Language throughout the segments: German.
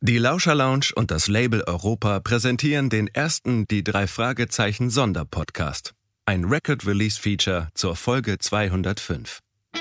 Die Lauscher Lounge und das Label Europa präsentieren den ersten Die 3 Fragezeichen Sonderpodcast. Ein Record-Release-Feature zur Folge 205.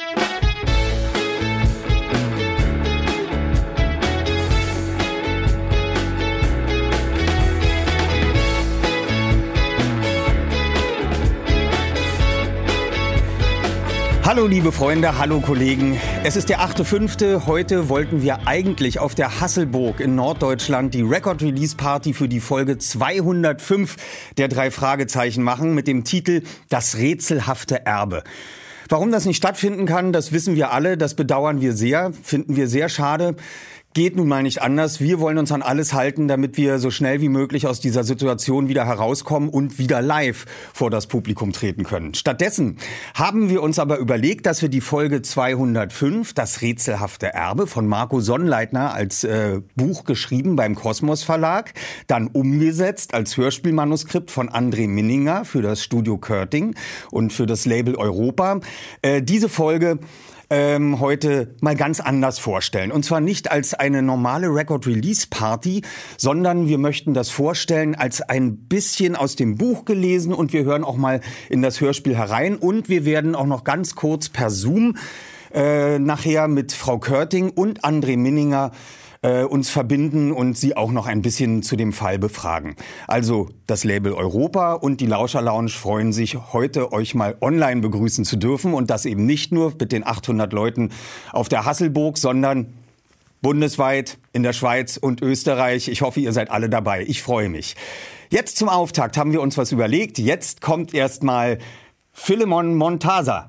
Hallo liebe Freunde, hallo Kollegen. Es ist der 8.5. Heute wollten wir eigentlich auf der Hasselburg in Norddeutschland die Record-Release-Party für die Folge 205 der 3 Fragezeichen machen mit dem Titel Das rätselhafte Erbe. Warum das nicht stattfinden kann, das wissen wir alle, das bedauern wir sehr, finden wir sehr schade. Geht nun mal nicht anders. Wir wollen uns an alles halten, damit wir so schnell wie möglich aus dieser Situation wieder herauskommen und wieder live vor das Publikum treten können. Stattdessen haben wir uns aber überlegt, dass wir die Folge 205, Das rätselhafte Erbe von Marco Sonnleitner als Buch geschrieben beim Kosmos Verlag, dann umgesetzt als Hörspielmanuskript von André Minninger für das Studio Körting und für das Label Europa, diese Folge heute mal ganz anders vorstellen. Und zwar nicht als eine normale Record-Release-Party, sondern wir möchten das vorstellen als ein bisschen aus dem Buch gelesen und wir hören auch mal in das Hörspiel herein und wir werden auch noch ganz kurz per Zoom nachher mit Frau Körting und André Minninger uns verbinden und sie auch noch ein bisschen zu dem Fall befragen. Also das Label Europa und die Lauscher Lounge freuen sich, heute euch mal online begrüßen zu dürfen und das eben nicht nur mit den 800 Leuten auf der Hasselburg, sondern bundesweit in der Schweiz und Österreich. Ich hoffe, ihr seid alle dabei. Ich freue mich. Jetzt zum Auftakt haben wir uns was überlegt. Jetzt kommt erstmal Philemon Montaza.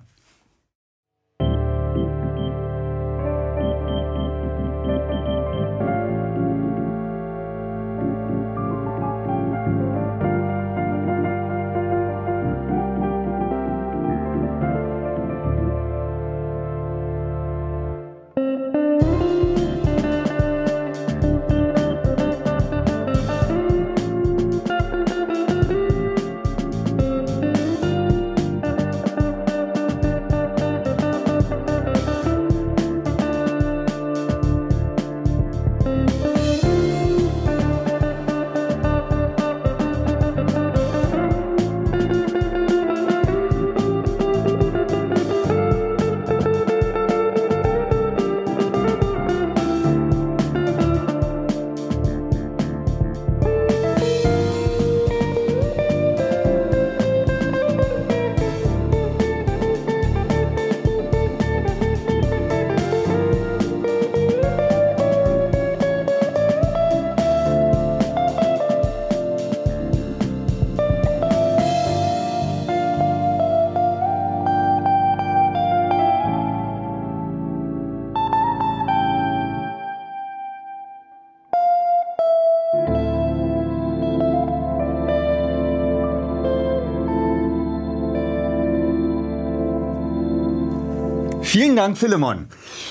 Vielen Dank, Philemon.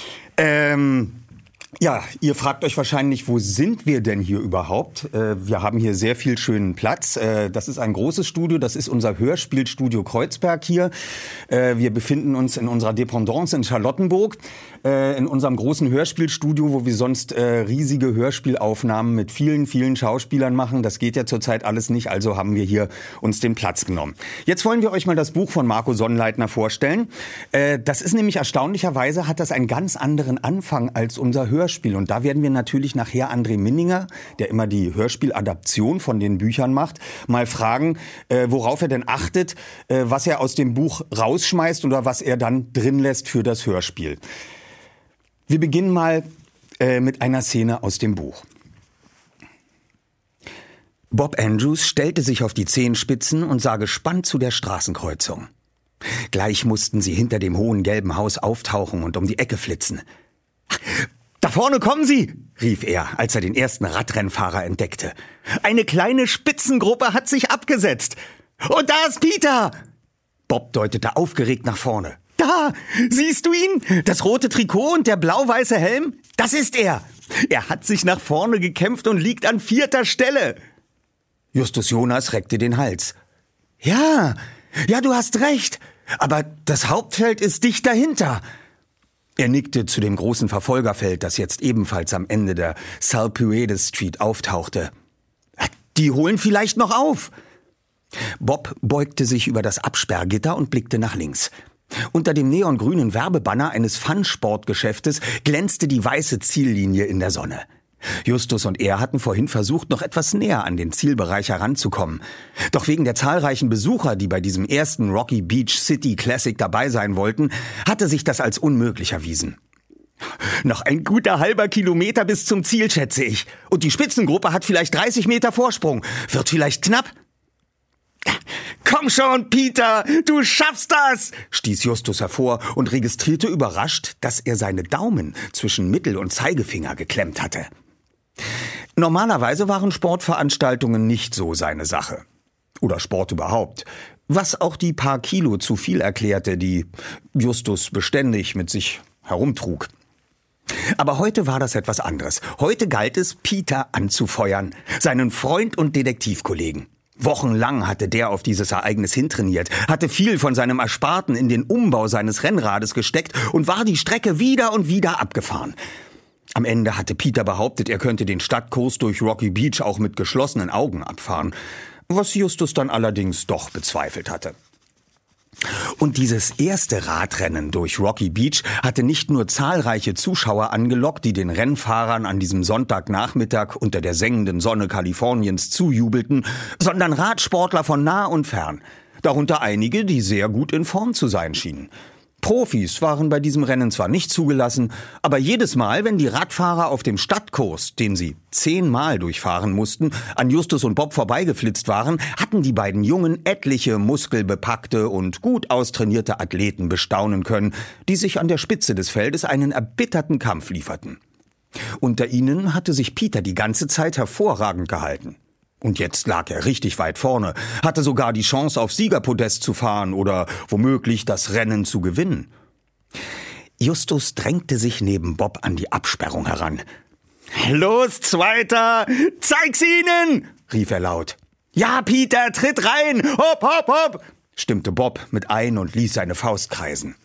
Ja, ihr fragt euch wahrscheinlich, wo sind wir denn hier überhaupt? Wir haben hier sehr viel schönen Platz. Das ist ein großes Studio, das ist unser Hörspielstudio Kreuzberg hier. Wir befinden uns in unserer Dependance in Charlottenburg, in unserem großen Hörspielstudio, wo wir sonst riesige Hörspielaufnahmen mit vielen, vielen Schauspielern machen. Das geht ja zurzeit alles nicht, also haben wir hier uns den Platz genommen. Jetzt wollen wir euch mal das Buch von Marco Sonnleitner vorstellen. Das ist nämlich erstaunlicherweise, hat das einen ganz anderen Anfang als unser Hörspiel. Und da werden wir natürlich nachher André Minninger, der immer die Hörspieladaption von den Büchern macht, mal fragen, worauf er denn achtet, was er aus dem Buch rausschmeißt oder was er dann drin lässt für das Hörspiel. Wir beginnen mal mit einer Szene aus dem Buch. Bob Andrews stellte sich auf die Zehenspitzen und sah gespannt zu der Straßenkreuzung. Gleich mussten sie hinter dem hohen gelben Haus auftauchen und um die Ecke flitzen. »Da vorne kommen sie«, rief er, als er den ersten Radrennfahrer entdeckte. »Eine kleine Spitzengruppe hat sich abgesetzt. Und da ist Peter!« Bob deutete aufgeregt nach vorne. »Da, siehst du ihn? Das rote Trikot und der blau-weiße Helm? Das ist er. Er hat sich nach vorne gekämpft und liegt an 4. Stelle.« Justus Jonas reckte den Hals. Ja, du hast recht. Aber das Hauptfeld ist dicht dahinter.« Er nickte zu dem großen Verfolgerfeld, das jetzt ebenfalls am Ende der Salpuedes Street auftauchte. Die holen vielleicht noch auf. Bob beugte sich über das Absperrgitter und blickte nach links. Unter dem neongrünen Werbebanner eines Fun-Sportgeschäftes glänzte die weiße Ziellinie in der Sonne. Justus und er hatten vorhin versucht, noch etwas näher an den Zielbereich heranzukommen. Doch wegen der zahlreichen Besucher, die bei diesem ersten Rocky Beach City Classic dabei sein wollten, hatte sich das als unmöglich erwiesen. Noch ein guter halber Kilometer bis zum Ziel, schätze ich. Und die Spitzengruppe hat vielleicht 30 Meter Vorsprung. Wird vielleicht knapp. »Komm schon, Peter, du schaffst das«, stieß Justus hervor und registrierte überrascht, dass er seine Daumen zwischen Mittel- und Zeigefinger geklemmt hatte. Normalerweise waren Sportveranstaltungen nicht so seine Sache. Oder Sport überhaupt. Was auch die paar Kilo zu viel erklärte, die Justus beständig mit sich herumtrug. Aber heute war das etwas anderes. Heute galt es, Peter anzufeuern, seinen Freund und Detektivkollegen. Wochenlang hatte der auf dieses Ereignis hintrainiert, hatte viel von seinem Ersparten in den Umbau seines Rennrades gesteckt und war die Strecke wieder und wieder abgefahren. Am Ende hatte Peter behauptet, er könnte den Stadtkurs durch Rocky Beach auch mit geschlossenen Augen abfahren, was Justus dann allerdings doch bezweifelt hatte. Und dieses erste Radrennen durch Rocky Beach hatte nicht nur zahlreiche Zuschauer angelockt, die den Rennfahrern an diesem Sonntagnachmittag unter der sengenden Sonne Kaliforniens zujubelten, sondern Radsportler von nah und fern, darunter einige, die sehr gut in Form zu sein schienen. Profis waren bei diesem Rennen zwar nicht zugelassen, aber jedes Mal, wenn die Radfahrer auf dem Stadtkurs, den sie 10-mal durchfahren mussten, an Justus und Bob vorbeigeflitzt waren, hatten die beiden Jungen etliche muskelbepackte und gut austrainierte Athleten bestaunen können, die sich an der Spitze des Feldes einen erbitterten Kampf lieferten. Unter ihnen hatte sich Peter die ganze Zeit hervorragend gehalten. Und jetzt lag er richtig weit vorne, hatte sogar die Chance, auf Siegerpodest zu fahren oder womöglich das Rennen zu gewinnen. Justus drängte sich neben Bob an die Absperrung heran. »Los, Zweiter! Zeig's ihnen!« rief er laut. »Ja, Peter, tritt rein! Hopp, hopp, hopp!« stimmte Bob mit ein und ließ seine Faust kreisen.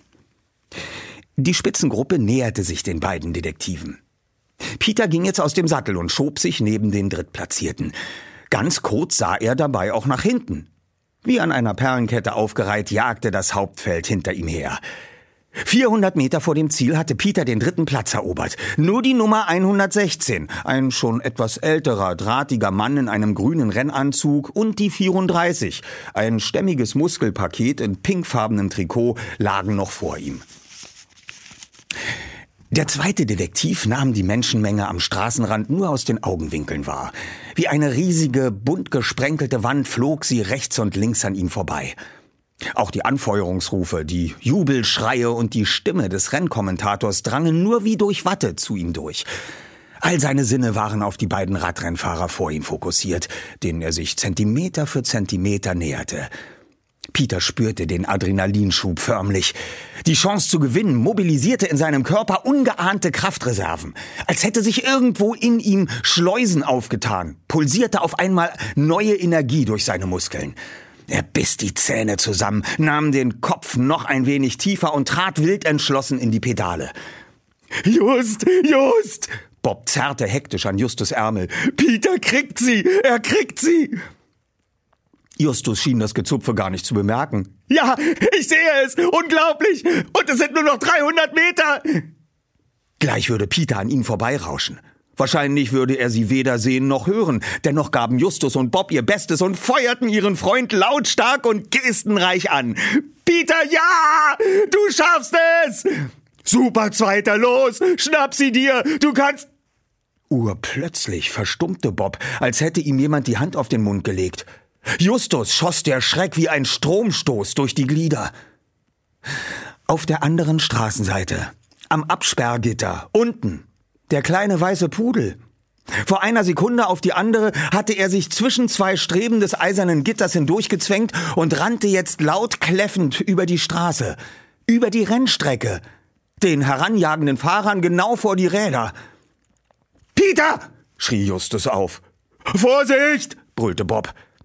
Die Spitzengruppe näherte sich den beiden Detektiven. Peter ging jetzt aus dem Sattel und schob sich neben den Drittplatzierten. Ganz kurz sah er dabei auch nach hinten. Wie an einer Perlenkette aufgereiht, jagte das Hauptfeld hinter ihm her. 400 Meter vor dem Ziel hatte Peter den 3. Platz erobert. Nur die Nummer 116, ein schon etwas älterer, drahtiger Mann in einem grünen Rennanzug, und die 34, ein stämmiges Muskelpaket in pinkfarbenem Trikot, lagen noch vor ihm. Der zweite Detektiv nahm die Menschenmenge am Straßenrand nur aus den Augenwinkeln wahr. Wie eine riesige, bunt gesprenkelte Wand flog sie rechts und links an ihm vorbei. Auch die Anfeuerungsrufe, die Jubelschreie und die Stimme des Rennkommentators drangen nur wie durch Watte zu ihm durch. All seine Sinne waren auf die beiden Radrennfahrer vor ihm fokussiert, denen er sich Zentimeter für Zentimeter näherte. Peter spürte den Adrenalinschub förmlich. Die Chance zu gewinnen mobilisierte in seinem Körper ungeahnte Kraftreserven. Als hätte sich irgendwo in ihm Schleusen aufgetan, pulsierte auf einmal neue Energie durch seine Muskeln. Er biss die Zähne zusammen, nahm den Kopf noch ein wenig tiefer und trat wild entschlossen in die Pedale. »Just! Bob zerrte hektisch an Justus' Ärmel. »Peter kriegt sie! Er kriegt sie!« Justus schien das Gezupfe gar nicht zu bemerken. »Ja, ich sehe es! Unglaublich! Und es sind nur noch 300 Meter!« Gleich würde Peter an ihnen vorbeirauschen. Wahrscheinlich würde er sie weder sehen noch hören. Dennoch gaben Justus und Bob ihr Bestes und feuerten ihren Freund lautstark und gestenreich an. »Peter, ja! Du schaffst es! Super, Zweiter, los! Schnapp sie dir! Du kannst...« Urplötzlich verstummte Bob, als hätte ihm jemand die Hand auf den Mund gelegt. Justus schoss der Schreck wie ein Stromstoß durch die Glieder. Auf der anderen Straßenseite, am Absperrgitter, unten, der kleine weiße Pudel. Vor einer Sekunde auf die andere hatte er sich zwischen zwei Streben des eisernen Gitters hindurchgezwängt und rannte jetzt laut kläffend über die Straße, über die Rennstrecke, den heranjagenden Fahrern genau vor die Räder. »Peter!« schrie Justus auf. »Vorsicht!« brüllte Bob.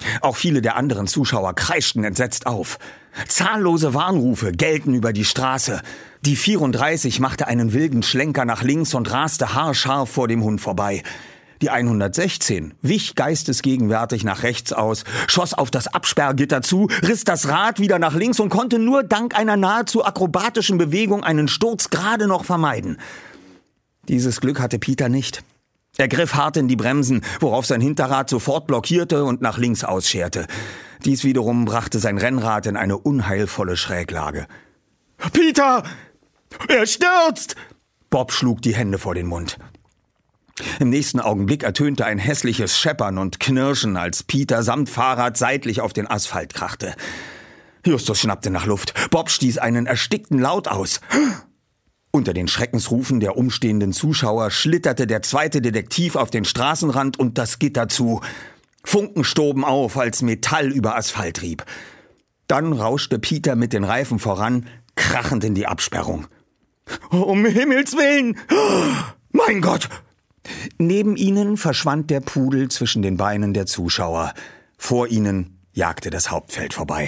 Auch viele der anderen Zuschauer kreischten entsetzt auf. Zahllose Warnrufe gellten über die Straße. Die 34 machte einen wilden Schlenker nach links und raste haarscharf vor dem Hund vorbei. Die 116 wich geistesgegenwärtig nach rechts aus, schoss auf das Absperrgitter zu, riss das Rad wieder nach links und konnte nur dank einer nahezu akrobatischen Bewegung einen Sturz gerade noch vermeiden. Dieses Glück hatte Peter nicht. Er griff hart in die Bremsen, worauf sein Hinterrad sofort blockierte und nach links ausscherte. Dies wiederum brachte sein Rennrad in eine unheilvolle Schräglage. »Peter! Er stürzt!« Bob schlug die Hände vor den Mund. Im nächsten Augenblick ertönte ein hässliches Scheppern und Knirschen, als Peter samt Fahrrad seitlich auf den Asphalt krachte. Justus schnappte nach Luft. Bob stieß einen erstickten Laut aus. Unter den Schreckensrufen der umstehenden Zuschauer schlitterte der zweite Detektiv auf den Straßenrand und das Gitter zu. Funken stoben auf, als Metall über Asphalt rieb. Dann rauschte Peter mit den Reifen voran, krachend in die Absperrung. »Um Himmels Willen! Mein Gott!« Neben ihnen verschwand der Pudel zwischen den Beinen der Zuschauer. Vor ihnen jagte das Hauptfeld vorbei.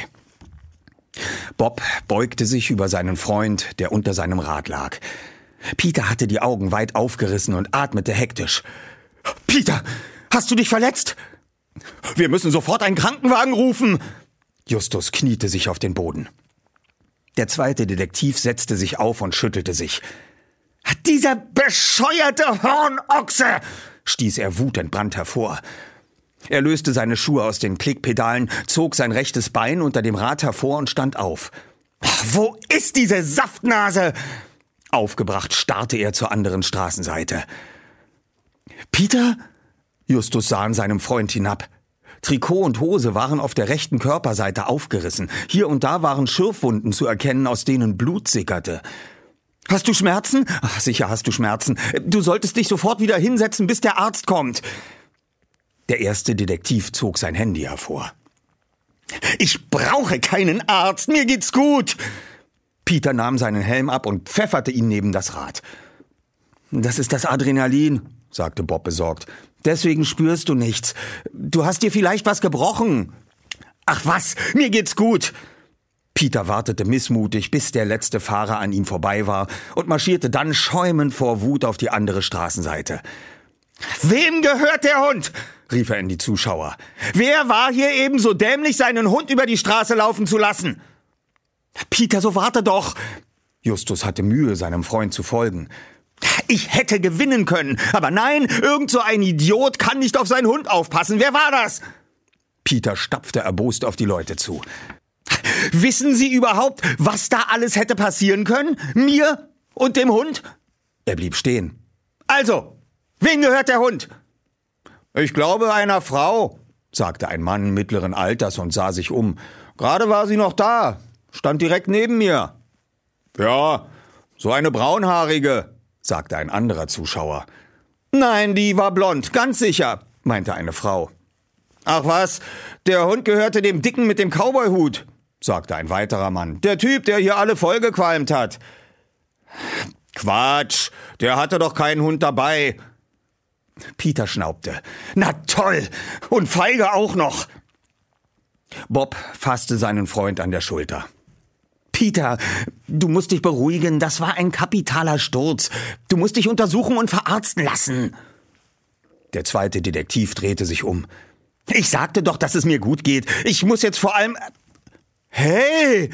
Bob beugte sich über seinen Freund, der unter seinem Rad lag. Peter hatte die Augen weit aufgerissen und atmete hektisch. »Peter, hast du dich verletzt? Wir müssen sofort einen Krankenwagen rufen!« Justus kniete sich auf den Boden. Der zweite Detektiv setzte sich auf und schüttelte sich. »Dieser bescheuerte Hornochse!« stieß er wutentbrannt hervor. Er löste seine Schuhe aus den Klickpedalen, zog sein rechtes Bein unter dem Rad hervor und stand auf. »Wo ist diese Saftnase?« Aufgebracht starrte er zur anderen Straßenseite. »Peter?« Justus sah an seinem Freund hinab. Trikot und Hose waren auf der rechten Körperseite aufgerissen. Hier und da waren Schürfwunden zu erkennen, aus denen Blut sickerte. »Hast du Schmerzen?« »Ach, sicher hast du Schmerzen. Du solltest dich sofort wieder hinsetzen, bis der Arzt kommt.« Der erste Detektiv zog sein Handy hervor. »Ich brauche keinen Arzt, mir geht's gut!« Peter nahm seinen Helm ab und pfefferte ihn neben das Rad. »Das ist das Adrenalin«, sagte Bob besorgt. »Deswegen spürst du nichts. Du hast dir vielleicht was gebrochen.« »Ach was, mir geht's gut!« Peter wartete missmutig, bis der letzte Fahrer an ihm vorbei war und marschierte dann schäumend vor Wut auf die andere Straßenseite. »Wem gehört der Hund?« rief er in die Zuschauer. »Wer war hier eben so dämlich, seinen Hund über die Straße laufen zu lassen?« »Peter, so warte doch!« Justus hatte Mühe, seinem Freund zu folgen. »Ich hätte gewinnen können, aber nein, irgend so ein Idiot kann nicht auf seinen Hund aufpassen. Wer war das?« Peter stapfte erbost auf die Leute zu. »Wissen Sie überhaupt, was da alles hätte passieren können? Mir und dem Hund?« Er blieb stehen. »Also, wem gehört der Hund?« »Ich glaube, einer Frau«, sagte ein Mann mittleren Alters und sah sich um. »Gerade war sie noch da, stand direkt neben mir.« »Ja, so eine braunhaarige«, sagte ein anderer Zuschauer. »Nein, die war blond, ganz sicher«, meinte eine Frau. »Ach was, der Hund gehörte dem Dicken mit dem Cowboyhut«, sagte ein weiterer Mann. »Der Typ, der hier alle vollgequalmt hat.« »Quatsch, der hatte doch keinen Hund dabei.« Peter schnaubte. »Na toll, und feige auch noch.« Bob fasste seinen Freund an der Schulter. »Peter, du musst dich beruhigen, das war ein kapitaler Sturz. Du musst dich untersuchen und verarzten lassen.« Der zweite Detektiv drehte sich um. »Ich sagte doch, dass es mir gut geht. Ich muss jetzt vor allem...« »Hey!«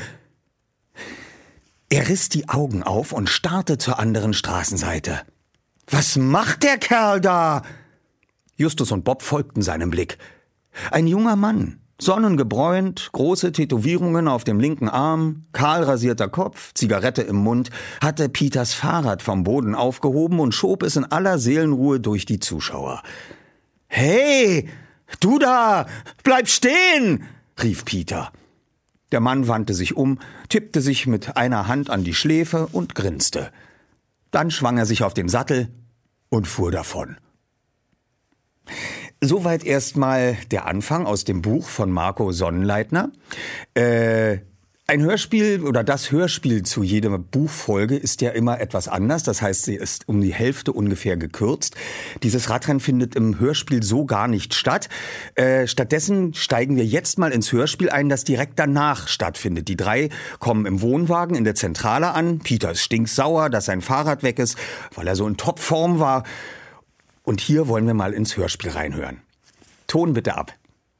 Er riss die Augen auf und starrte zur anderen Straßenseite. »Was macht der Kerl da?« Justus und Bob folgten seinem Blick. Ein junger Mann, sonnengebräunt, große Tätowierungen auf dem linken Arm, kahl rasierter Kopf, Zigarette im Mund, hatte Peters Fahrrad vom Boden aufgehoben und schob es in aller Seelenruhe durch die Zuschauer. »Hey, du da, bleib stehen!« rief Peter. Der Mann wandte sich um, tippte sich mit einer Hand an die Schläfe und grinste. Dann schwang er sich auf den Sattel und fuhr davon. Soweit erstmal der Anfang aus dem Buch von Marco Sonnenleitner. Ein Hörspiel oder das Hörspiel zu jeder Buchfolge ist ja immer etwas anders. Das heißt, sie ist um die Hälfte ungefähr gekürzt. Dieses Radrennen findet im Hörspiel so gar nicht statt. Stattdessen steigen wir jetzt mal ins Hörspiel ein, das direkt danach stattfindet. Die drei kommen im Wohnwagen in der Zentrale an. Peter ist stinksauer, dass sein Fahrrad weg ist, weil er so in Topform war. Und hier wollen wir mal ins Hörspiel reinhören. Ton bitte ab.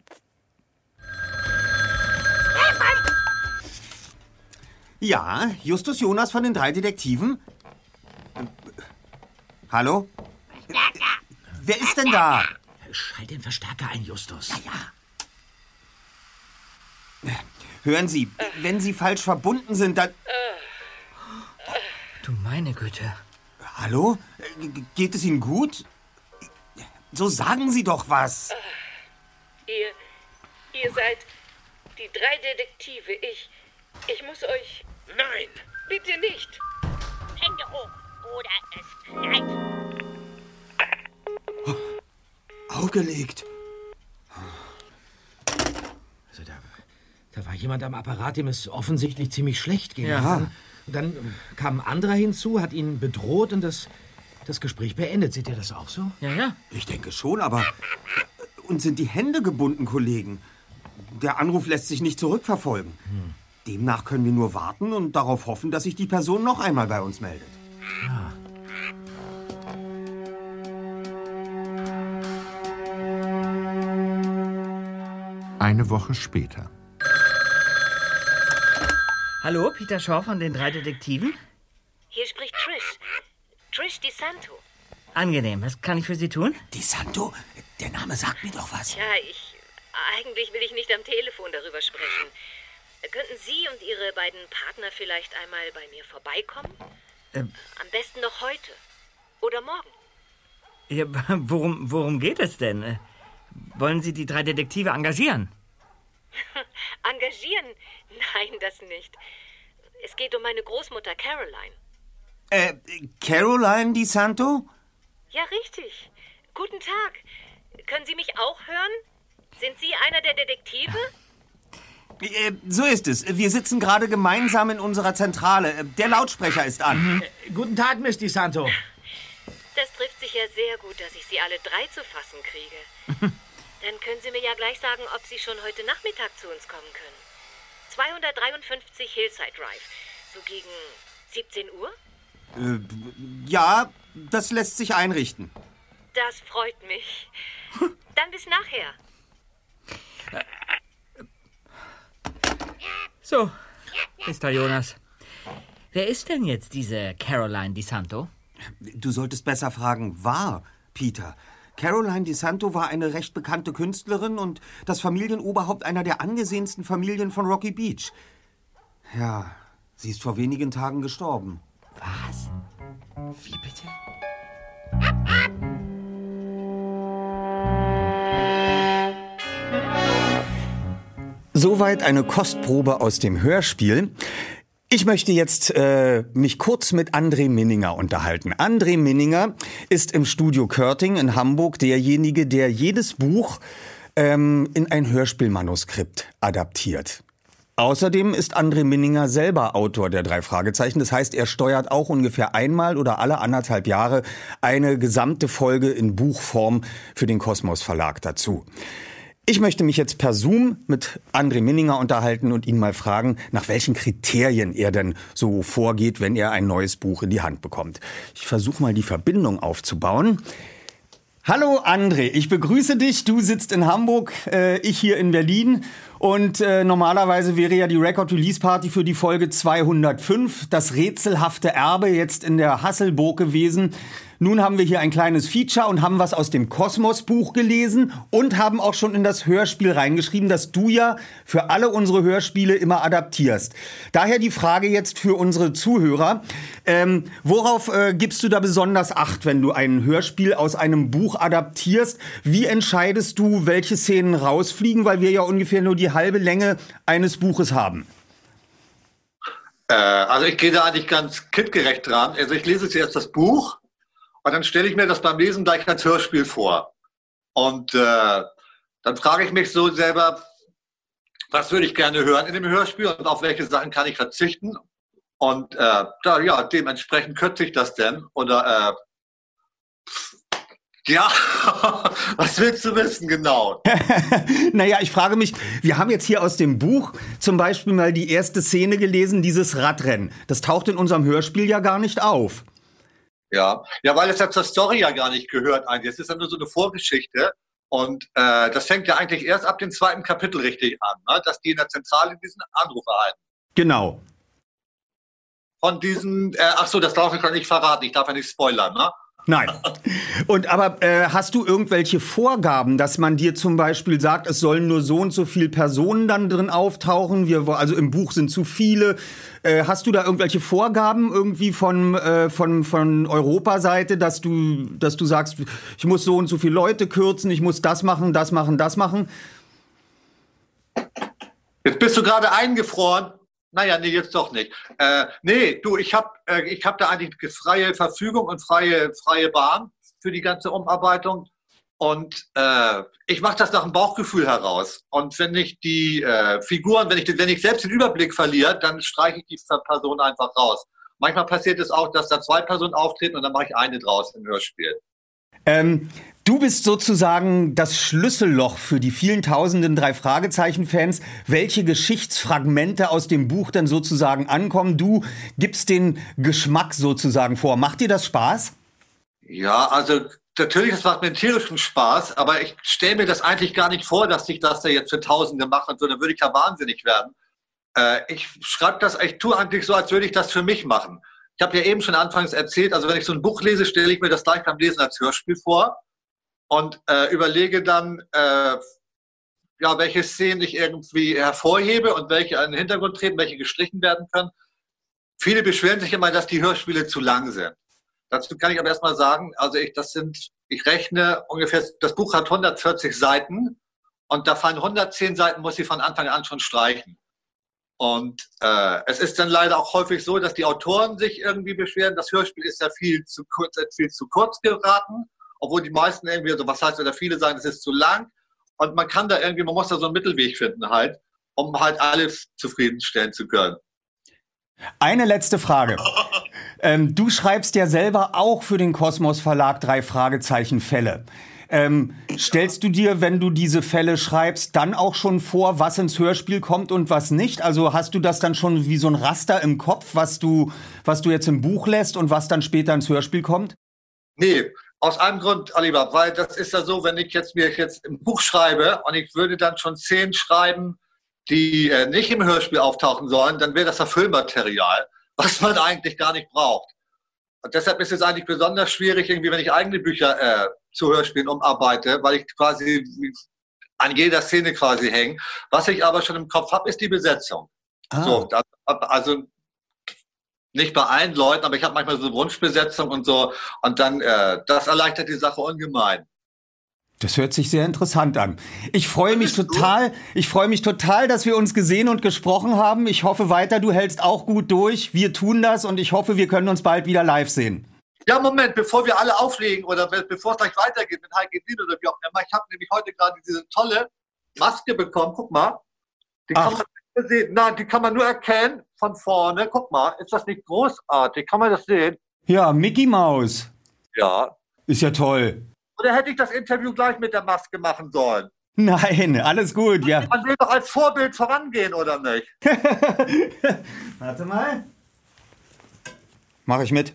Ja, Justus Jonas von den 3 Detektiven? Hallo? Wer ist denn da? Schalt den Verstärker ein, Justus. Ja. Hören Sie, wenn Sie falsch verbunden sind, dann... Du meine Güte. Hallo? Geht es Ihnen gut? So sagen Sie doch was. Ihr seid die 3 Detektive. Ich muss euch... Nein! Bitte nicht! Hände hoch oder es knallt. Aufgelegt. Also da war jemand am Apparat, dem es offensichtlich ziemlich schlecht ging. Ja. Dann kam ein anderer hinzu, hat ihn bedroht und das Gespräch beendet. Seht ihr das auch so? Ja. Ich denke schon, aber... Uns sind die Hände gebunden, Kollegen. Der Anruf lässt sich nicht zurückverfolgen. Demnach können wir nur warten und darauf hoffen, dass sich die Person noch einmal bei uns meldet. Ja. Eine Woche später. Hallo, Peter Shaw von den 3 Detektiven. Hier spricht Trish. Trish DeSanto. Angenehm, was kann ich für Sie tun? DeSanto? Der Name sagt mir doch was. Ja, eigentlich will ich nicht am Telefon darüber sprechen. Könnten Sie und Ihre beiden Partner vielleicht einmal bei mir vorbeikommen? Am besten noch heute. Oder morgen. Ja, worum geht es denn? Wollen Sie die 3 Detektive engagieren? Engagieren? Nein, das nicht. Es geht um meine Großmutter Caroline. Caroline DeSanto? Ja, richtig. Guten Tag. Können Sie mich auch hören? Sind Sie einer der Detektive? So ist es. Wir sitzen gerade gemeinsam in unserer Zentrale. Der Lautsprecher ist an. Guten Tag, Miss DeSanto. Das trifft sich ja sehr gut, dass ich Sie alle 3 zu fassen kriege. Dann können Sie mir ja gleich sagen, ob Sie schon heute Nachmittag zu uns kommen können. 253 Hillside Drive. So gegen 17 Uhr? Ja, das lässt sich einrichten. Das freut mich. Dann bis nachher. So, Mr. Jonas. Wer ist denn jetzt diese Caroline DeSanto? Du solltest besser fragen, war, Peter. Caroline DeSanto war eine recht bekannte Künstlerin und das Familienoberhaupt einer der angesehensten Familien von Rocky Beach. Ja, sie ist vor wenigen Tagen gestorben. Was? Wie bitte? Soweit eine Kostprobe aus dem Hörspiel. Ich möchte jetzt mich kurz mit André Minninger unterhalten. André Minninger ist im Studio Körting in Hamburg derjenige, der jedes Buch in ein Hörspielmanuskript adaptiert. Außerdem ist André Minninger selber Autor der 3 Fragezeichen. Das heißt, er steuert auch ungefähr einmal oder alle 1,5 Jahre eine gesamte Folge in Buchform für den Kosmos Verlag dazu. Ich möchte mich jetzt per Zoom mit André Minninger unterhalten und ihn mal fragen, nach welchen Kriterien er denn so vorgeht, wenn er ein neues Buch in die Hand bekommt. Ich versuche mal die Verbindung aufzubauen. Hallo André, ich begrüße dich. Du sitzt in Hamburg, ich hier in Berlin. Und normalerweise wäre ja die Record-Release-Party für die Folge 205, das rätselhafte Erbe, jetzt in der Hasselburg gewesen. Nun haben wir hier ein kleines Feature und haben was aus dem Kosmos-Buch gelesen und haben auch schon in das Hörspiel reingeschrieben, das du ja für alle unsere Hörspiele immer adaptierst. Daher die Frage jetzt für unsere Zuhörer. Worauf gibst du da besonders Acht, wenn du ein Hörspiel aus einem Buch adaptierst? Wie entscheidest du, welche Szenen rausfliegen, weil wir ja ungefähr nur die halbe Länge eines Buches haben? Also ich gehe da eigentlich ganz kindgerecht dran. Also ich lese zuerst das Buch. Und dann stelle ich mir das beim Lesen gleich als Hörspiel vor. Und dann frage ich mich so selber, Was würde ich gerne hören in dem Hörspiel und auf welche Sachen kann ich verzichten? Und dementsprechend kürze ich das denn. Oder was willst du wissen genau? Naja, ich frage mich, wir haben jetzt hier aus dem Buch zum Beispiel mal die erste Szene gelesen, dieses Radrennen. Das taucht in unserem Hörspiel ja gar nicht auf. Ja, weil es ja zur Story ja gar nicht gehört eigentlich. Es ist ja nur so eine Vorgeschichte. Und das fängt ja eigentlich erst ab dem 2. Kapitel richtig an, ne? Dass die in der Zentrale diesen Anruf erhalten. Genau. Von diesen, das darf ich ja nicht verraten, ich darf ja nicht spoilern, ne? Nein. Aber hast du irgendwelche Vorgaben, dass man dir zum Beispiel sagt, es sollen nur so und so viele Personen dann drin auftauchen? Also im Buch sind zu viele. Hast du da irgendwelche Vorgaben irgendwie von Europaseite, dass du sagst, ich muss so und so viele Leute kürzen, ich muss das machen, das machen, das machen? Jetzt bist du gerade eingefroren. Naja, nee, jetzt doch nicht. Ich hab da eigentlich freie Verfügung und freie Bahn für die ganze Umarbeitung. Und ich mache das nach dem Bauchgefühl heraus. Und wenn ich die Figuren, wenn ich selbst den Überblick verliere, dann streiche ich die Person einfach raus. Manchmal passiert es auch, dass da 2 Personen auftreten und dann mache ich eine draus im Hörspiel. Du bist sozusagen das Schlüsselloch für die vielen tausenden 3-Fragezeichen-Fans, welche Geschichtsfragmente aus dem Buch dann sozusagen ankommen. Du gibst den Geschmack sozusagen vor. Macht dir das Spaß? Ja, also natürlich, es macht mir tierischen Spaß, aber ich stelle mir das eigentlich gar nicht vor, dass ich das da jetzt für Tausende mache und so, dann würde ich ja wahnsinnig werden. Ich tue eigentlich so, als würde ich das für mich machen. Ich habe ja eben schon anfangs erzählt, also wenn ich so ein Buch lese, stelle ich mir das gleich beim Lesen als Hörspiel vor und überlege dann, welche Szenen ich irgendwie hervorhebe und welche an den Hintergrund treten, welche gestrichen werden können. Viele beschweren sich immer, dass die Hörspiele zu lang sind. Dazu kann ich aber erstmal sagen, also ich rechne ungefähr, das Buch hat 140 Seiten und da fallen 110 Seiten, muss ich von Anfang an schon streichen. Und es ist dann leider auch häufig so, dass die Autoren sich irgendwie beschweren, das Hörspiel ist ja viel zu kurz geraten, obwohl die meisten irgendwie, viele sagen, es ist zu lang. Und man muss da so einen Mittelweg finden halt, um halt alles zufriedenstellen zu können. Eine letzte Frage. Du schreibst ja selber auch für den Kosmos Verlag 3-Fragezeichen-Fälle. Stellst du dir, wenn du diese Fälle schreibst, dann auch schon vor, was ins Hörspiel kommt und was nicht? Also hast du das dann schon wie so ein Raster im Kopf, was du jetzt im Buch lässt und was dann später ins Hörspiel kommt? Nee, aus einem Grund, Alibab, weil das ist ja so, wenn ich mir jetzt im Buch schreibe und ich würde dann schon 10 schreiben, die nicht im Hörspiel auftauchen sollen, dann wäre das ja Füllmaterial, was man eigentlich gar nicht braucht. Und deshalb ist es eigentlich besonders schwierig, irgendwie, wenn ich eigene Bücher zu Hörspielen umarbeite, weil ich quasi an jeder Szene quasi hänge. Was ich aber schon im Kopf habe, ist die Besetzung. So, also nicht bei allen Leuten, aber ich habe manchmal so eine Wunschbesetzung und so. Und dann, das erleichtert die Sache ungemein. Das hört sich sehr interessant an. Ich freue mich total, dass wir uns gesehen und gesprochen haben. Ich hoffe weiter, du hältst auch gut durch. Wir tun das und ich hoffe, wir können uns bald wieder live sehen. Ja, Moment, bevor wir alle auflegen oder bevor es gleich weitergeht mit Heike Dien oder wie auch immer. Ich habe nämlich heute gerade diese tolle Maske bekommen. Guck mal. Die kann man sehen. Nein, die kann man nur erkennen von vorne. Guck mal, ist das nicht großartig? Kann man das sehen? Ja, Mickey Maus. Ja. Ist ja toll. Oder hätte ich das Interview gleich mit der Maske machen sollen? Nein, alles gut, ja. Man will doch als Vorbild vorangehen, oder nicht? Warte mal. Mach ich mit.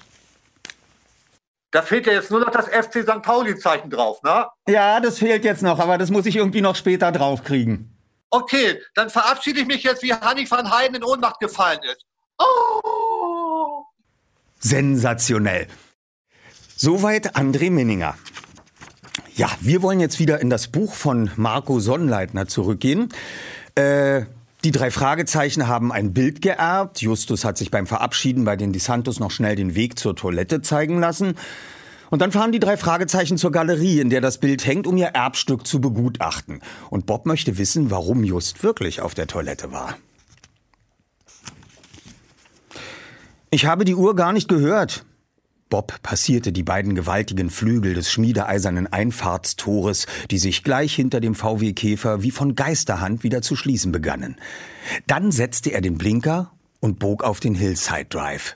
Da fehlt ja jetzt nur noch das FC St. Pauli-Zeichen drauf, ne? Ja, das fehlt jetzt noch, aber das muss ich irgendwie noch später draufkriegen. Okay, dann verabschiede ich mich jetzt, wie Hanni van Heiden in Ohnmacht gefallen ist. Oh! Sensationell. Soweit André Minninger. Ja, wir wollen jetzt wieder in das Buch von Marco Sonnleitner zurückgehen. Die 3 Fragezeichen haben ein Bild geerbt. Justus hat sich beim Verabschieden bei den DeSantos noch schnell den Weg zur Toilette zeigen lassen. Und dann fahren die 3 Fragezeichen zur Galerie, in der das Bild hängt, um ihr Erbstück zu begutachten. Und Bob möchte wissen, warum Just wirklich auf der Toilette war. Ich habe die Uhr gar nicht gehört. Bob passierte die beiden gewaltigen Flügel des schmiedeeisernen Einfahrtstores, die sich gleich hinter dem VW Käfer wie von Geisterhand wieder zu schließen begannen. Dann setzte er den Blinker und bog auf den Hillside Drive.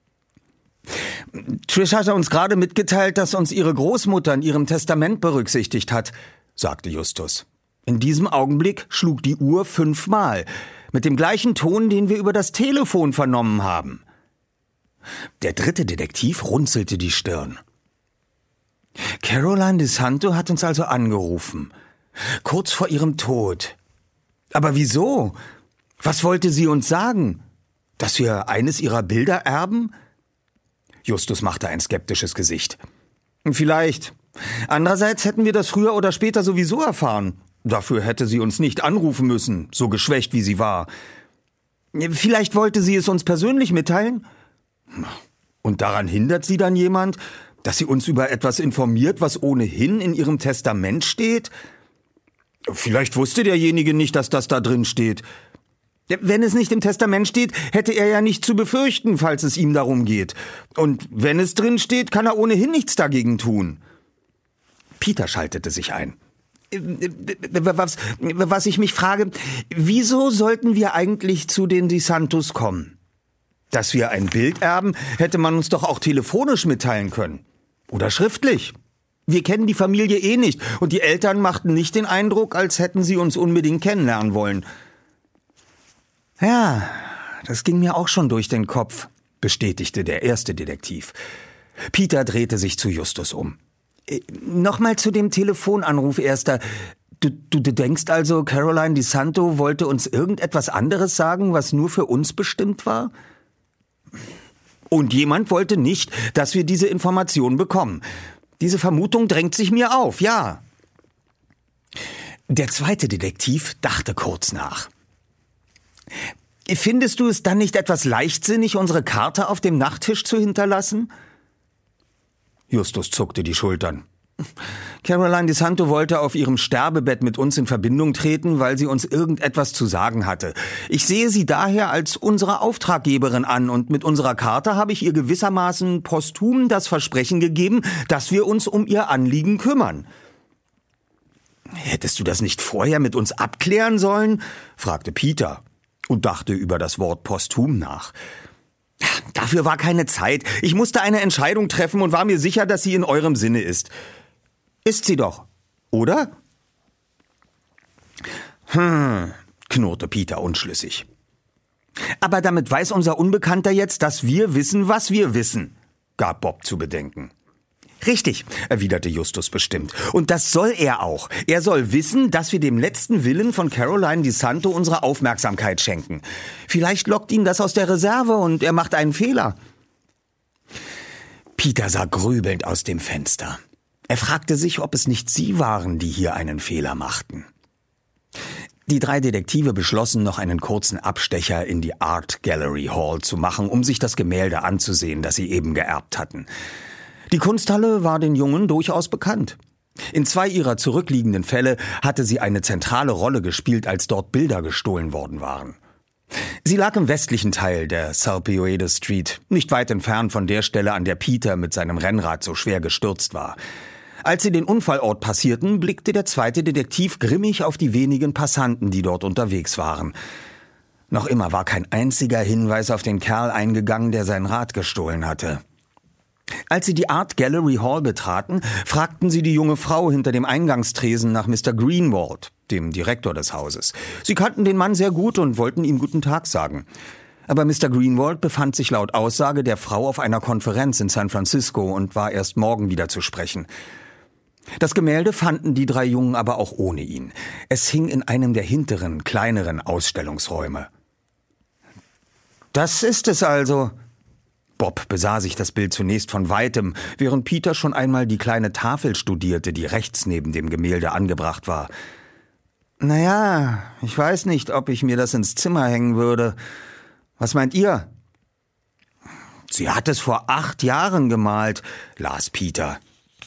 »Trish hat uns gerade mitgeteilt, dass uns ihre Großmutter in ihrem Testament berücksichtigt hat«, sagte Justus. In diesem Augenblick schlug die Uhr 5-mal, mit dem gleichen Ton, den wir über das Telefon vernommen haben. Der dritte Detektiv runzelte die Stirn. Caroline DeSanto hat uns also angerufen. Kurz vor ihrem Tod. Aber wieso? Was wollte sie uns sagen? Dass wir eines ihrer Bilder erben? Justus machte ein skeptisches Gesicht. Vielleicht. Andererseits hätten wir das früher oder später sowieso erfahren. Dafür hätte sie uns nicht anrufen müssen, so geschwächt wie sie war. Vielleicht wollte sie es uns persönlich mitteilen? Und daran hindert sie dann jemand, dass sie uns über etwas informiert, was ohnehin in ihrem Testament steht? Vielleicht wusste derjenige nicht, dass das da drin steht. Wenn es nicht im Testament steht, hätte er ja nicht zu befürchten, falls es ihm darum geht. Und wenn es drin steht, kann er ohnehin nichts dagegen tun. Peter schaltete sich ein. Was ich mich frage, wieso sollten wir eigentlich zu den DeSantos kommen? Dass wir ein Bild erben, hätte man uns doch auch telefonisch mitteilen können. Oder schriftlich. Wir kennen die Familie eh nicht und die Eltern machten nicht den Eindruck, als hätten sie uns unbedingt kennenlernen wollen. Ja, das ging mir auch schon durch den Kopf, bestätigte der erste Detektiv. Peter drehte sich zu Justus um. Nochmal zu dem Telefonanruf, Erster. Du denkst also, Caroline DeSanto wollte uns irgendetwas anderes sagen, was nur für uns bestimmt war? Und jemand wollte nicht, dass wir diese Information bekommen. Diese Vermutung drängt sich mir auf, ja. Der zweite Detektiv dachte kurz nach. Findest du es dann nicht etwas leichtsinnig, unsere Karte auf dem Nachttisch zu hinterlassen? Justus zuckte die Schultern. Caroline DeSanto wollte auf ihrem Sterbebett mit uns in Verbindung treten, weil sie uns irgendetwas zu sagen hatte. Ich sehe sie daher als unsere Auftraggeberin an und mit unserer Karte habe ich ihr gewissermaßen posthum das Versprechen gegeben, dass wir uns um ihr Anliegen kümmern. Hättest du das nicht vorher mit uns abklären sollen? Fragte Peter und dachte über das Wort posthum nach. Dafür war keine Zeit. Ich musste eine Entscheidung treffen und war mir sicher, dass sie in eurem Sinne ist. Ist sie doch, oder? Knurrte Peter unschlüssig. Aber damit weiß unser Unbekannter jetzt, dass wir wissen, was wir wissen, gab Bob zu bedenken. Richtig, erwiderte Justus bestimmt. Und das soll er auch. Er soll wissen, dass wir dem letzten Willen von Caroline DeSanto unsere Aufmerksamkeit schenken. Vielleicht lockt ihn das aus der Reserve und er macht einen Fehler. Peter sah grübelnd aus dem Fenster. Er fragte sich, ob es nicht sie waren, die hier einen Fehler machten. Die drei Detektive beschlossen, noch einen kurzen Abstecher in die Art Gallery Hall zu machen, um sich das Gemälde anzusehen, das sie eben geerbt hatten. Die Kunsthalle war den Jungen durchaus bekannt. In 2 ihrer zurückliegenden Fälle hatte sie eine zentrale Rolle gespielt, als dort Bilder gestohlen worden waren. Sie lag im westlichen Teil der Salpioede Street, nicht weit entfernt von der Stelle, an der Peter mit seinem Rennrad so schwer gestürzt war. Als sie den Unfallort passierten, blickte der zweite Detektiv grimmig auf die wenigen Passanten, die dort unterwegs waren. Noch immer war kein einziger Hinweis auf den Kerl eingegangen, der sein Rad gestohlen hatte. Als sie die Art Gallery Hall betraten, fragten sie die junge Frau hinter dem Eingangstresen nach Mr. Greenwald, dem Direktor des Hauses. Sie kannten den Mann sehr gut und wollten ihm guten Tag sagen. Aber Mr. Greenwald befand sich laut Aussage der Frau auf einer Konferenz in San Francisco und war erst morgen wieder zu sprechen. Das Gemälde fanden die 3 Jungen aber auch ohne ihn. Es hing in einem der hinteren, kleineren Ausstellungsräume. Das ist es also. Bob besah sich das Bild zunächst von weitem, während Peter schon einmal die kleine Tafel studierte, die rechts neben dem Gemälde angebracht war. Naja, ich weiß nicht, ob ich mir das ins Zimmer hängen würde. Was meint ihr? Sie hat es vor 8 Jahren gemalt, las Peter.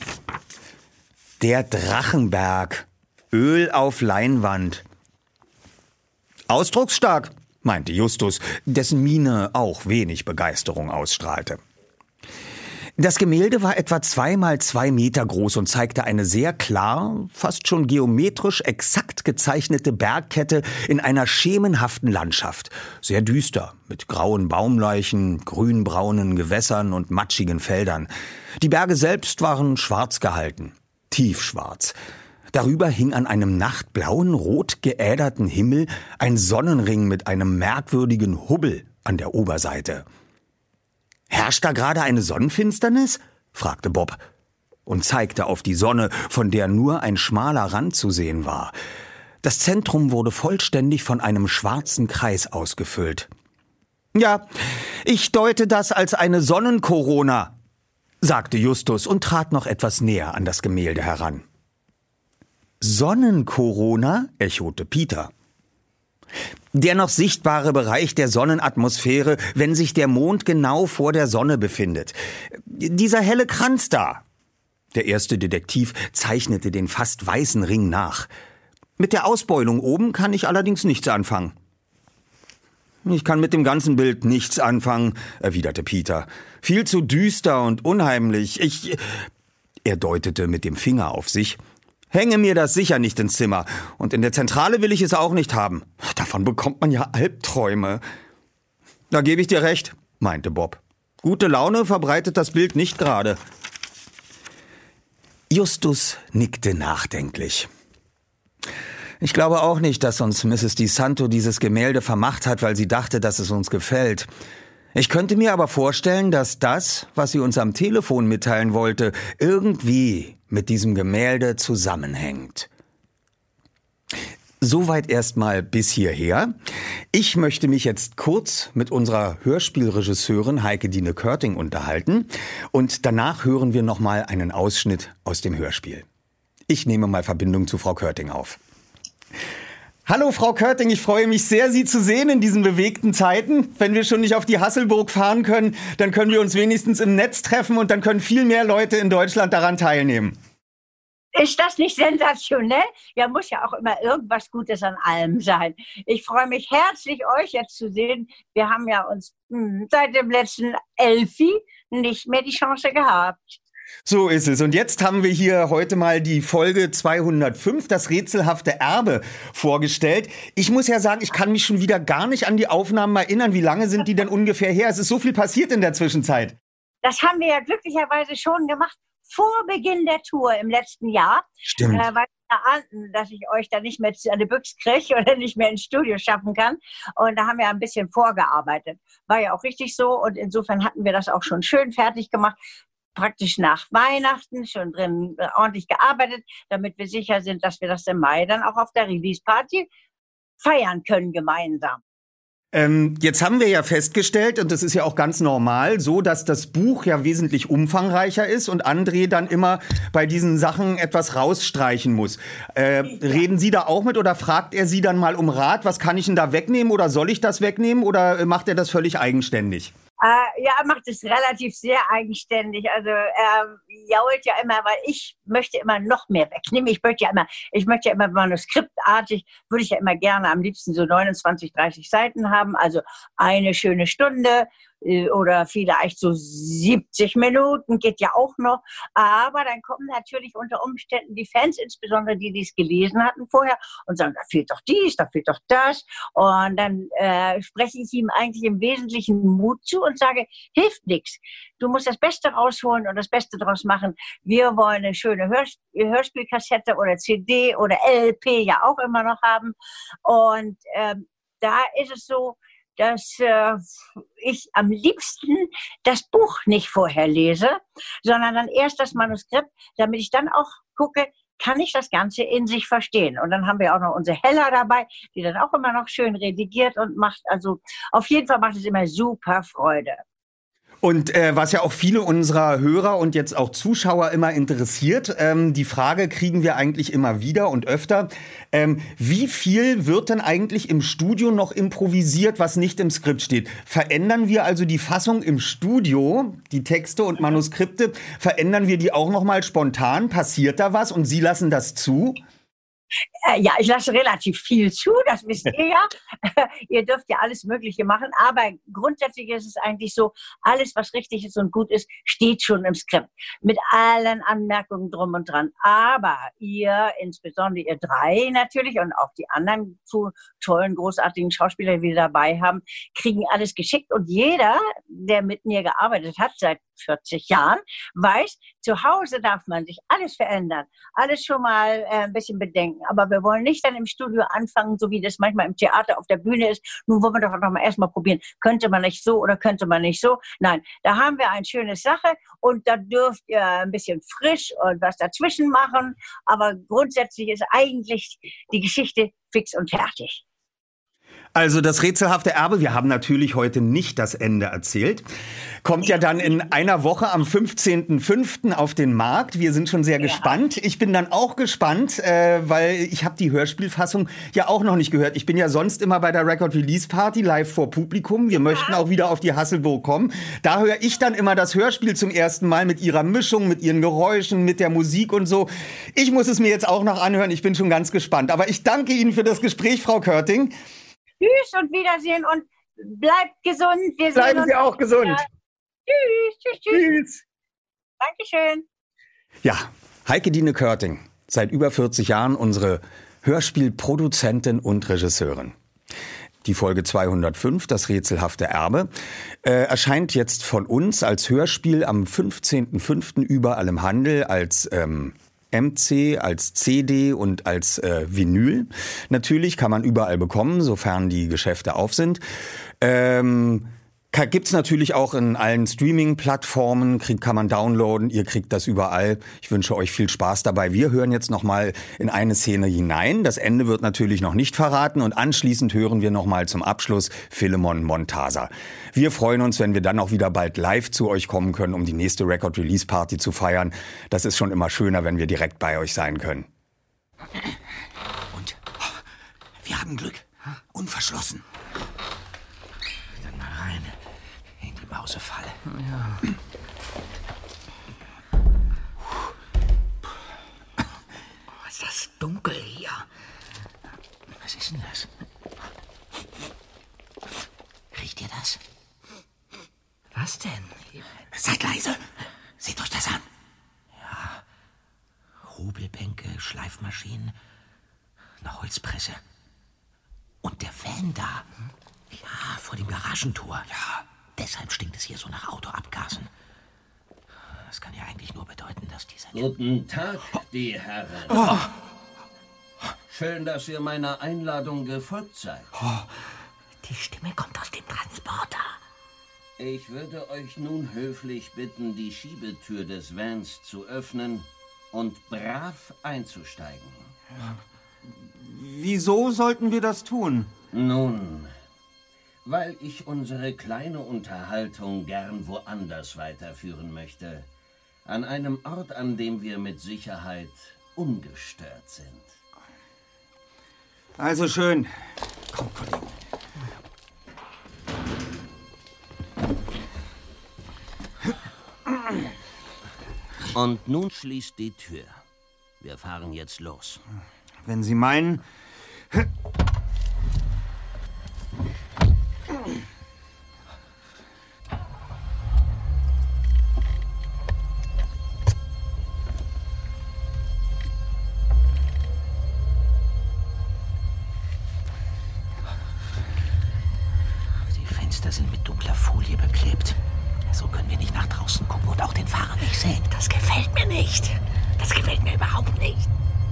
Der Drachenberg. Öl auf Leinwand. Ausdrucksstark, meinte Justus, dessen Miene auch wenig Begeisterung ausstrahlte. Das Gemälde war etwa 2 mal 2 Meter groß und zeigte eine sehr klar, fast schon geometrisch exakt gezeichnete Bergkette in einer schemenhaften Landschaft. Sehr düster, mit grauen Baumleichen, grünbraunen Gewässern und matschigen Feldern. Die Berge selbst waren schwarz gehalten, tiefschwarz. Darüber hing an einem nachtblauen, rot geäderten Himmel ein Sonnenring mit einem merkwürdigen Hubbel an der Oberseite. »Herrscht da gerade eine Sonnenfinsternis?« fragte Bob und zeigte auf die Sonne, von der nur ein schmaler Rand zu sehen war. Das Zentrum wurde vollständig von einem schwarzen Kreis ausgefüllt. »Ja, ich deute das als eine Sonnenkorona«, sagte Justus und trat noch etwas näher an das Gemälde heran. »Sonnenkorona?« echote Peter. »Der noch sichtbare Bereich der Sonnenatmosphäre, wenn sich der Mond genau vor der Sonne befindet. Dieser helle Kranz da.« Der erste Detektiv zeichnete den fast weißen Ring nach. »Mit der Ausbeulung oben kann ich allerdings nichts anfangen.« »Ich kann mit dem ganzen Bild nichts anfangen«, erwiderte Peter. »Viel zu düster und unheimlich. Er deutete mit dem Finger auf sich. »Hänge mir das sicher nicht ins Zimmer. Und in der Zentrale will ich es auch nicht haben. Davon bekommt man ja Albträume.« »Da gebe ich dir recht«, meinte Bob. »Gute Laune verbreitet das Bild nicht gerade.« Justus nickte nachdenklich. »Ich glaube auch nicht, dass uns Mrs. DeSanto dieses Gemälde vermacht hat, weil sie dachte, dass es uns gefällt. Ich könnte mir aber vorstellen, dass das, was sie uns am Telefon mitteilen wollte, irgendwie mit diesem Gemälde zusammenhängt.« Soweit erstmal bis hierher. Ich möchte mich jetzt kurz mit unserer Hörspielregisseurin Heike-Dine Körting unterhalten und danach hören wir nochmal einen Ausschnitt aus dem Hörspiel. Ich nehme mal Verbindung zu Frau Körting auf. Hallo Frau Körting, ich freue mich sehr, Sie zu sehen in diesen bewegten Zeiten. Wenn wir schon nicht auf die Hasselburg fahren können, dann können wir uns wenigstens im Netz treffen und dann können viel mehr Leute in Deutschland daran teilnehmen. Ist das nicht sensationell? Ja, muss ja auch immer irgendwas Gutes an allem sein. Ich freue mich herzlich, euch jetzt zu sehen. Wir haben ja uns seit dem letzten Elfi nicht mehr die Chance gehabt. So ist es. Und jetzt haben wir hier heute mal die Folge 205, das rätselhafte Erbe, vorgestellt. Ich muss ja sagen, ich kann mich schon wieder gar nicht an die Aufnahmen erinnern. Wie lange sind die denn ungefähr her? Es ist so viel passiert in der Zwischenzeit. Das haben wir ja glücklicherweise schon gemacht vor Beginn der Tour im letzten Jahr. Stimmt. Weil wir ahnten, dass ich euch da nicht mehr an die Büchse kriege oder nicht mehr ins Studio schaffen kann. Und da haben wir ein bisschen vorgearbeitet. War ja auch richtig so. Und insofern hatten wir das auch schon schön fertig gemacht. Praktisch nach Weihnachten schon drin ordentlich gearbeitet, damit wir sicher sind, dass wir das im Mai dann auch auf der Release-Party feiern können gemeinsam. Jetzt haben wir ja festgestellt, und das ist ja auch ganz normal, so dass das Buch ja wesentlich umfangreicher ist und André dann immer bei diesen Sachen etwas rausstreichen muss. Reden Sie da auch mit oder fragt er Sie dann mal um Rat, was kann ich denn da wegnehmen oder soll ich das wegnehmen oder macht er das völlig eigenständig? Ja, er macht es relativ sehr eigenständig. Also er jault ja immer, weil ich möchte immer noch mehr wegnehmen. Ich möchte ja immer manuskriptartig, würde ich ja immer gerne am liebsten so 29, 30 Seiten haben. Also eine schöne Stunde oder vielleicht so 70 Minuten, geht ja auch noch. Aber dann kommen natürlich unter Umständen die Fans, insbesondere die, die es gelesen hatten vorher, und sagen, da fehlt doch dies, da fehlt doch das. Und dann spreche ich ihm eigentlich im Wesentlichen Mut zu und sage, hilft nichts. Du musst das Beste rausholen und das Beste draus machen. Wir wollen eine schöne Hörspielkassette oder CD oder LP ja auch immer noch haben. Und da ist es so, dass ich am liebsten das Buch nicht vorher lese, sondern dann erst das Manuskript, damit ich dann auch gucke, kann ich das Ganze in sich verstehen. Und dann haben wir auch noch unsere Hella dabei, die dann auch immer noch schön redigiert und macht. Also auf jeden Fall macht es immer super Freude. Und was ja auch viele unserer Hörer und jetzt auch Zuschauer immer interessiert, die Frage kriegen wir eigentlich immer wieder und öfter, wie viel wird denn eigentlich im Studio noch improvisiert, was nicht im Skript steht? Verändern wir also die Fassung im Studio, die Texte und Manuskripte, verändern wir die auch noch mal spontan? Passiert da was und Sie lassen das zu? Ja, ich lasse relativ viel zu, das wisst ihr ja. Ihr dürft ja alles Mögliche machen, aber grundsätzlich ist es eigentlich so, alles, was richtig ist und gut ist, steht schon im Skript. Mit allen Anmerkungen drum und dran. Aber ihr, insbesondere ihr drei natürlich und auch die anderen tollen, großartigen Schauspieler, die wir dabei haben, kriegen alles geschickt. Und jeder, der mit mir gearbeitet hat seit 40 Jahren, weiß, zu Hause darf man sich alles verändern, alles schon mal ein bisschen bedenken. Aber wir wollen nicht dann im Studio anfangen, so wie das manchmal im Theater auf der Bühne ist. Nun wollen wir doch noch mal erstmal probieren, könnte man nicht so oder könnte man nicht so. Nein, da haben wir eine schöne Sache und da dürft ihr ein bisschen frisch und was dazwischen machen. Aber grundsätzlich ist eigentlich die Geschichte fix und fertig. Also das rätselhafte Erbe, wir haben natürlich heute nicht das Ende erzählt, kommt ja dann in einer Woche am 15.05. auf den Markt. Wir sind schon sehr gespannt. Ich bin dann auch gespannt, weil ich habe die Hörspielfassung ja auch noch nicht gehört. Ich bin ja sonst immer bei der Record Release Party live vor Publikum. Wir möchten auch wieder auf die Hasselburg kommen. Da höre ich dann immer das Hörspiel zum ersten Mal mit ihrer Mischung, mit ihren Geräuschen, mit der Musik und so. Ich muss es mir jetzt auch noch anhören. Ich bin schon ganz gespannt. Aber ich danke Ihnen für das Gespräch, Frau Körting. Tschüss und Wiedersehen und bleibt gesund. Wir Bleiben Sie auch gesund. Tschüss. Tschüss. Dankeschön. Ja, Heike-Dine Körting, seit über 40 Jahren unsere Hörspielproduzentin und Regisseurin. Die Folge 205, das rätselhafte Erbe, erscheint jetzt von uns als Hörspiel am 15.05. überall im Handel als MC, als CD und als Vinyl. Natürlich kann man überall bekommen, sofern die Geschäfte auf sind. Gibt's natürlich auch in allen Streaming-Plattformen, kann man downloaden, ihr kriegt das überall. Ich wünsche euch viel Spaß dabei. Wir hören jetzt nochmal in eine Szene hinein. Das Ende wird natürlich noch nicht verraten und anschließend hören wir nochmal zum Abschluss Philemon Montasa. Wir freuen uns, wenn wir dann auch wieder bald live zu euch kommen können, um die nächste Record-Release-Party zu feiern. Das ist schon immer schöner, wenn wir direkt bei euch sein können. Und wir haben Glück. Unverschlossen. Mausefalle. Ja. Oh, ist das dunkel hier. Was ist denn das? Riecht ihr das? Was denn? Seid leise. Seht euch das an. Ja. Hobelbänke, Schleifmaschinen, eine Holzpresse. Und der Van da. Ja, vor dem Garagentor. Ja. Deshalb stinkt es hier so nach Autoabgasen. Das kann ja eigentlich nur bedeuten, dass dieser... Guten Tag, die Herren. Oh. Schön, dass ihr meiner Einladung gefolgt seid. Oh. Die Stimme kommt aus dem Transporter. Ich würde euch nun höflich bitten, die Schiebetür des Vans zu öffnen und brav einzusteigen. Wieso sollten wir das tun? Nun... weil ich unsere kleine Unterhaltung gern woanders weiterführen möchte. An einem Ort, an dem wir mit Sicherheit ungestört sind. Also schön. Komm, Kollege. Und nun schließt die Tür. Wir fahren jetzt los. Wenn Sie meinen... Die Fenster sind mit dunkler Folie beklebt. So können wir nicht nach draußen gucken und auch den Fahrer nicht sehen. Das gefällt mir nicht. Das gefällt mir überhaupt nicht.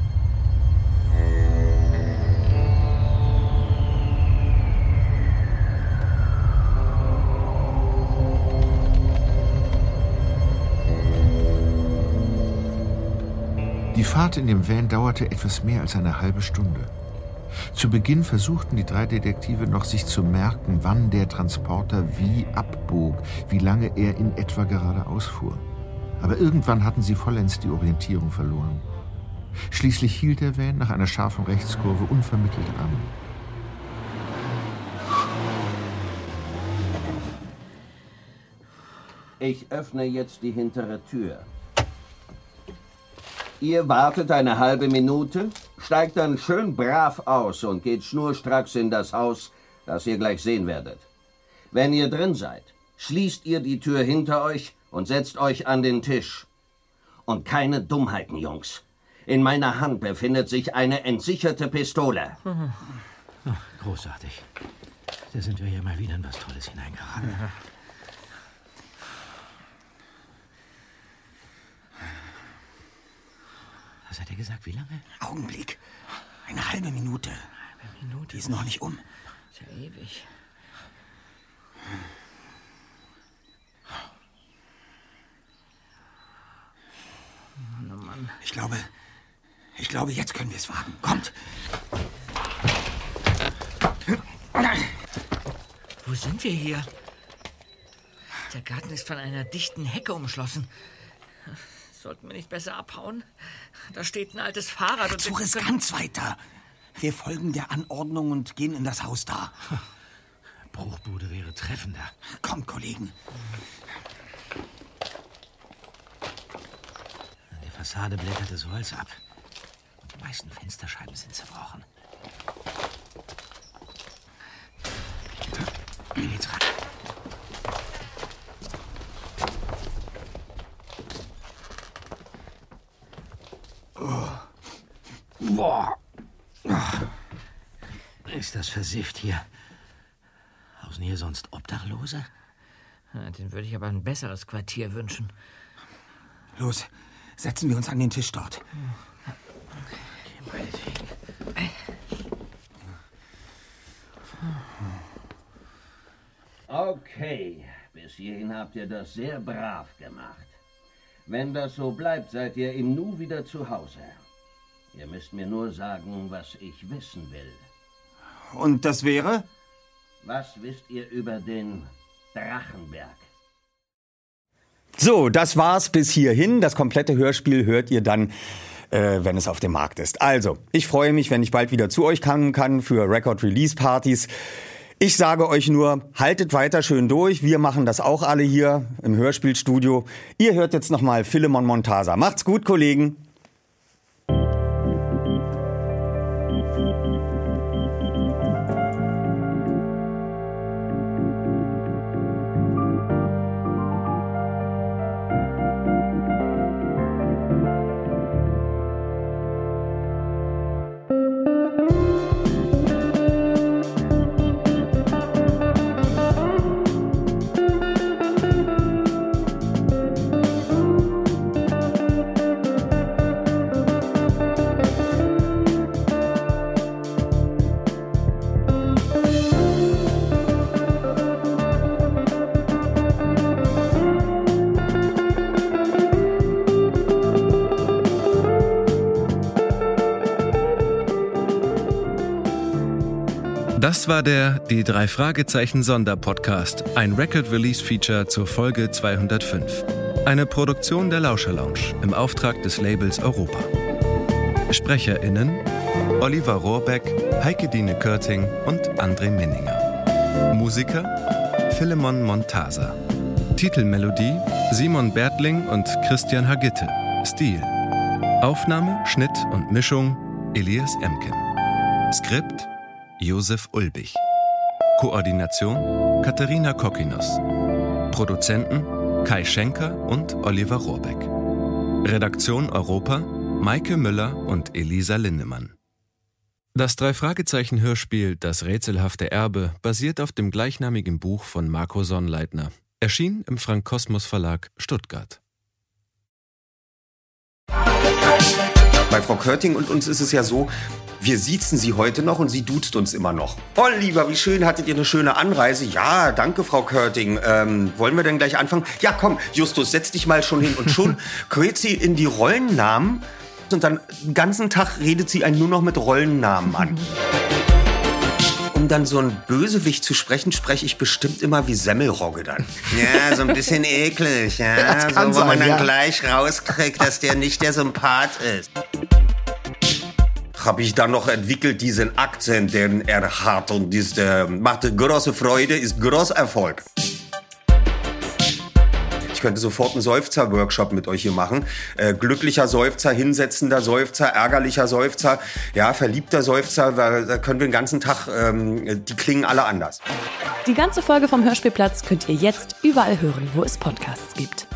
Die Fahrt in dem Van dauerte etwas mehr als eine halbe Stunde. Zu Beginn versuchten die drei Detektive noch, sich zu merken, wann der Transporter wie abbog, wie lange er in etwa geradeaus fuhr. Aber irgendwann hatten sie vollends die Orientierung verloren. Schließlich hielt der Van nach einer scharfen Rechtskurve unvermittelt an. Ich öffne jetzt die hintere Tür. Ihr wartet eine halbe Minute, steigt dann schön brav aus und geht schnurstracks in das Haus, das ihr gleich sehen werdet. Wenn ihr drin seid, schließt ihr die Tür hinter euch und setzt euch an den Tisch. Und keine Dummheiten, Jungs. In meiner Hand befindet sich eine entsicherte Pistole. Oh, großartig. Da sind wir ja mal wieder in was Tolles hineingeraten. Ja. Was hat er gesagt? Wie lange? Augenblick. Eine halbe Minute. Eine Minute? Die ist noch nicht um. Ist ja ewig. Mann, oh Mann. Ich glaube, jetzt können wir es wagen. Kommt. Wo sind wir hier? Der Garten ist von einer dichten Hecke umschlossen. Sollten wir nicht besser abhauen? Da steht ein altes Fahrrad. Zu riskant weiter. Wir folgen der Anordnung und gehen in das Haus da. Bruchbude wäre treffender. Kommt, Kollegen. Die Fassade blättert das Holz ab. Die meisten Fensterscheiben sind zerbrochen. Hier geht's ran. Boah. Ist das versifft hier? Hausen hier sonst Obdachlose? Den würde ich aber ein besseres Quartier wünschen. Los, setzen wir uns an den Tisch dort. Okay, bis hierhin habt ihr das sehr brav gemacht. Wenn das so bleibt, seid ihr im Nu wieder zu Hause. Ihr müsst mir nur sagen, was ich wissen will. Und das wäre? Was wisst ihr über den Drachenberg? So, das war's bis hierhin. Das komplette Hörspiel hört ihr dann, wenn es auf dem Markt ist. Also, ich freue mich, wenn ich bald wieder zu euch kommen kann für Record-Release-Partys. Ich sage euch nur, haltet weiter schön durch. Wir machen das auch alle hier im Hörspielstudio. Ihr hört jetzt nochmal Philemon Montasa. Macht's gut, Kollegen. Das war der Die 3 Fragezeichen Sonderpodcast, ein Record-Release-Feature zur Folge 205. Eine Produktion der Lauscher Lounge im Auftrag des Labels Europa. SprecherInnen: Oliver Rohrbeck, Heike-Dine Körting und André Minninger. Musiker: Philemon Montasa. Titelmelodie: Simon Bertling und Christian Hagitte. Stil: Aufnahme, Schnitt und Mischung: Elias Emken. Skript: Josef Ulbich. Koordination: Katharina Kokinos. Produzenten: Kai Schenker und Oliver Rohrbeck. Redaktion Europa: Maike Müller und Elisa Lindemann. Das 3-Fragezeichen-Hörspiel Das rätselhafte Erbe basiert auf dem gleichnamigen Buch von Marco Sonnleitner. Erschien im Frank Kosmos Verlag, Stuttgart. Bei Frau Körting und uns ist es ja so, wir siezen sie heute noch und sie duzt uns immer noch. Oliver, wie schön, hattet ihr eine schöne Anreise? Ja, danke, Frau Körting. Wollen wir denn gleich anfangen? Ja, komm, Justus, setz dich mal schon hin. Und schon quält sie in die Rollennamen und dann den ganzen Tag redet sie einen nur noch mit Rollennamen an. Um dann so ein Bösewicht zu sprechen, spreche ich bestimmt immer wie Semmelrogge dann. Ja, so ein bisschen eklig, ja. So, wo man dann gleich rauskriegt, dass der nicht der Sympath ist. Habe ich dann noch entwickelt, diesen Akzent, den er hat. Und das macht große Freude, ist großer Erfolg. Ich könnte sofort einen Seufzer-Workshop mit euch hier machen. Glücklicher Seufzer, hinsetzender Seufzer, ärgerlicher Seufzer, ja, verliebter Seufzer. Da können wir den ganzen Tag, die klingen alle anders. Die ganze Folge vom Hörspielplatz könnt ihr jetzt überall hören, wo es Podcasts gibt.